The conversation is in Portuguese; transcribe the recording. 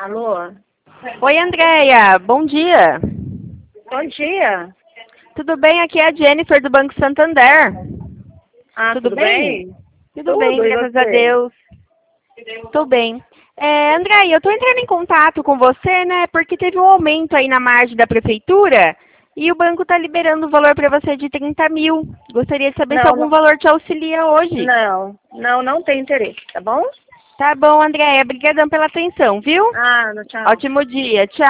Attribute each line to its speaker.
Speaker 1: Alô?
Speaker 2: Oi, Andréia. Bom dia.
Speaker 1: Bom dia.
Speaker 2: Tudo bem? Aqui é a Jennifer do Banco Santander.
Speaker 1: Tudo bem?
Speaker 2: Tudo bem,
Speaker 1: E
Speaker 2: graças a
Speaker 1: você?
Speaker 2: Deus. Estou bem. Andréia, eu estou entrando em contato com você, né? Porque teve um aumento aí na margem da prefeitura e o banco está liberando o valor para você de 30 mil. Gostaria de saber se algum valor te auxilia hoje.
Speaker 1: Não tem interesse, tá bom?
Speaker 2: Tá bom, Andréia. Obrigadão pela atenção, viu?
Speaker 1: Tchau.
Speaker 2: Ótimo dia. Tchau.